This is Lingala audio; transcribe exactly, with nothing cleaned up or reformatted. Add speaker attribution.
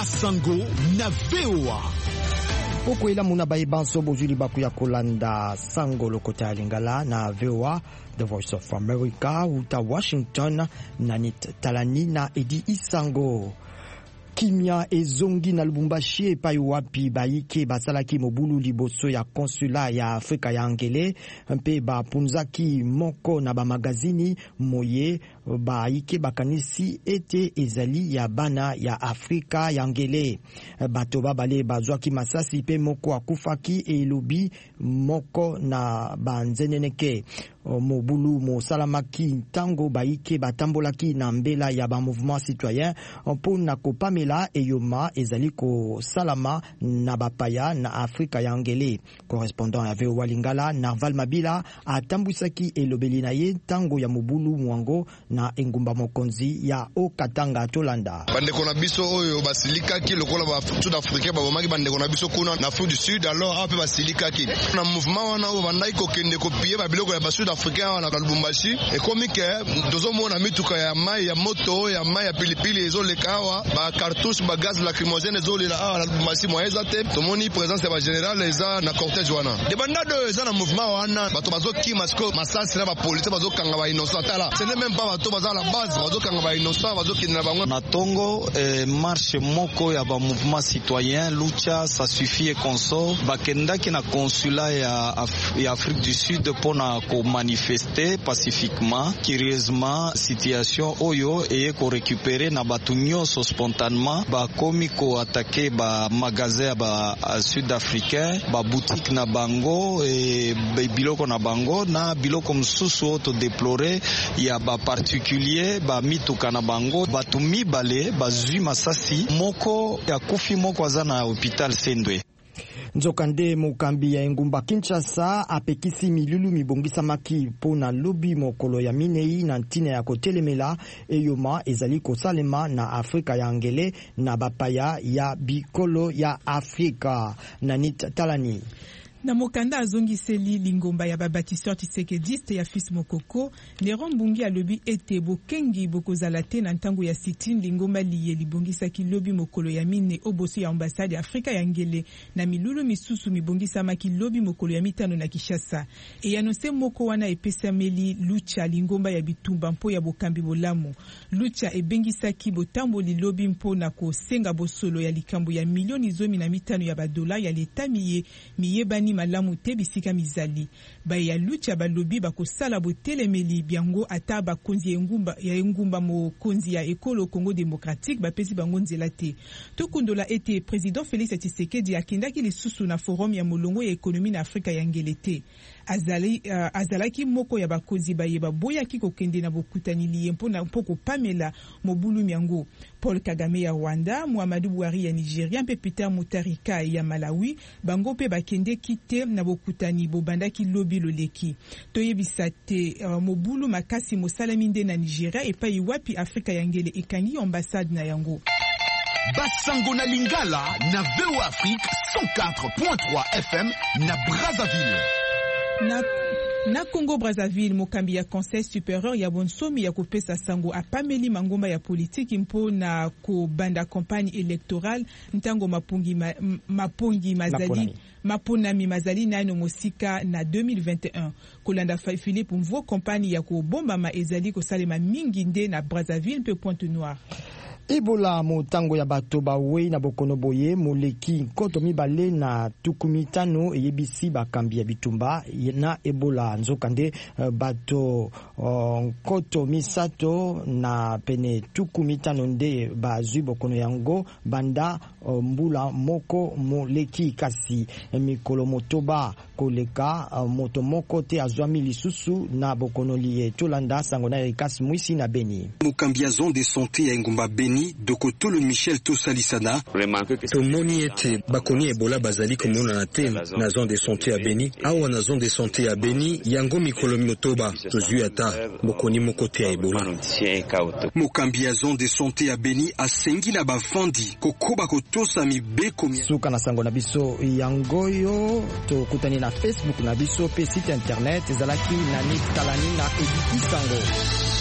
Speaker 1: Basango na V O A.
Speaker 2: Pokwela muna baibanso bozuli baku ya kolanda sango lokota ya lingala na V O A, The Voice of America, uta Washington, Nanit Talani na Edi Isango. Kimia ezongi na Lubumbashi epai wapi baike basalaki mobulu liboso ya konsula ya Afrika ya Angele mpe bapunzaki moko na bamagazini moye baike bakanisi ete ezali ya bana ya Afrika ya Angele. Bato babale bazwaki masasi pe moko akufaki elobi moko na banzeneneke. Mobulu mosalamaki tango baike batambolaki na mbela ya ba mouvement citoyen mpona kopamela eyoma ezali ko salama na bapaya na Afrika ya Angele. Correspondant ya V O A Lingala Narval Mabila atambwisaki elobeli na ye tango ya mobulu mwango na engumba mokonzi ya Okatanga Tolanda.
Speaker 3: Bandeko na biso oyo basilikaki lokola ba Sud Africain babomaki bandeko na biso kuna na Afrique du Sud, alors ape basilikaki na mouvement wana oyo bandai kokende kopie ba biloko ya ba Sud Africain wana na Lubumbashi ekomike dozomona mituka ya mai ya moto ya mai ya pilipili ezoleka awa ba cartouche ba gaz lacrymogène ezolela awa na Lubumbashi moyeza te tomoni présence ya ba général eza na cortège wana de bandado eza na mouvement wana bato bazoki masko masasi na ba police bazokanga ba innocent tala ce n'est même pas bato baza la base bazokanga ba innocent bazokina na bango
Speaker 4: na Tongo eh, marche moko ya ba mouvement citoyen lucha ça suffit consort bakendaki na consulat ya, Af ya Afrique du Sud pona ko manifester pacifiquement. Curieusement situation oyo eye ko récupérer na batu nyonso spontanément ba komi ko attaquer ba magasin ba sud-africain ba boutique na bango e biloko na bango na biloko msusu to déplorer ya ba particulier ba mituka na bango batu mibale bazui masasi moko ya kufi moko azana hôpital Sendwe.
Speaker 2: Nzokande mukambi ya engumba Kinshasa apekisi milulu mibongisa maki pona lobi mokolo ya minei na ntina ya kotelemela eyoma ezali kosalema na Afrika ya Angele na bapaya ya bikolo ya Afrika. Nanit Talani.
Speaker 5: Na mokanda azongiseli lingomba ya babatisseur Tshisekedi ya fils Mokoko, Neron Bungi alobi ete bokengi bokozala te na ntango ya sitin lingomba liye libongisaki lobi mokolo ya mine oboso ya ambassade ya Afrika ya Ngele na milulu misusu mibongisamaki lobi mokolo ya mitano na Kinshasa. E anonse moko wana epesameli lucha lingomba ya bitumba mpo ya bokambi bolamu. Lucha ebengisaki botamboli lobi mpo na kosenga bosolo ya likambo ya milioni zomi na mitano ya badola ya leta miye miyebani malamu te bisika mizali. Ba ya lucha balobi bakosala botelemeli biango ata bakonzi ya engumba ya engumba mokonzi ya ekolo Congo démocratique bapesi bango nzela te. Tokundola ete président Félix Tshisekedi akendaki lisusu na forum ya molongo ya ekonomi na Afrika ya Ngele te. Azali uh, azalaki moko ya bakonzi bayeba boyaki kokende na bokutani liye mpona mpoko pamela mobulu miango. Paul Kagame ya Rwanda, Muhammadu Buhari ya Nigeria mpe Peter Mutharika ya Malawi bango pe bakende kite na bokutani bobandaki lobi loleki. Toyebisa te uh, mobulu makasi mosalami nde na Nigeria epai wapi Afrika ya Ngele ekangi ambassade na yango.
Speaker 1: Basango na Lingala na V O A Afrique cent quatre point trois F M na Brazzaville.
Speaker 5: Na Na Congo Brazzaville, mokambi ya Conseil supérieur ya bonsomi ya kopesa sango apameli mangomba ya politiki mpo na kobanda campagne électorale ntango mapungi ma, mapungi mazali Maponami. maponami mazali nano mosika na deux mille vingt et un. Kolanda Philippe mvo campagne ya kobomba ma ezali kosalema mingi nde na Brazzaville mpe Pointe-Noire.
Speaker 2: Ebola motango ya bato bawe na bokono boye moleki nkoto mibale na tukumitano eyebisi bakambi ya bitumba na Ebola nzokande bato nkoto misato na pene tukumitano nde bazwi bokono yango banda mbula moko moleki kasi mikolo motoba koleka moto moko te azwami lisusu na bokono liye tolanda sango na Erikasi Mwisi na Beni.
Speaker 6: Mokambi ya zone de santé ya engumba Beni Dokotolo Michel Tosalisana
Speaker 7: tomoni ete bakoni Ebola bazali komona na te na zone de santé ya Beni awa na zone de santé ya Beni yango mikolo minotoba tozwi ata bokoni moko te ya Ebola.
Speaker 6: Mokambi ya zone de santé ya Beni asengi na bafandi kokoba kotosa mibeko
Speaker 2: suka na sango na biso yangoyo to kutani na Facebook na biso pe site internet ezalaki na Nick Talani na Edith Sango.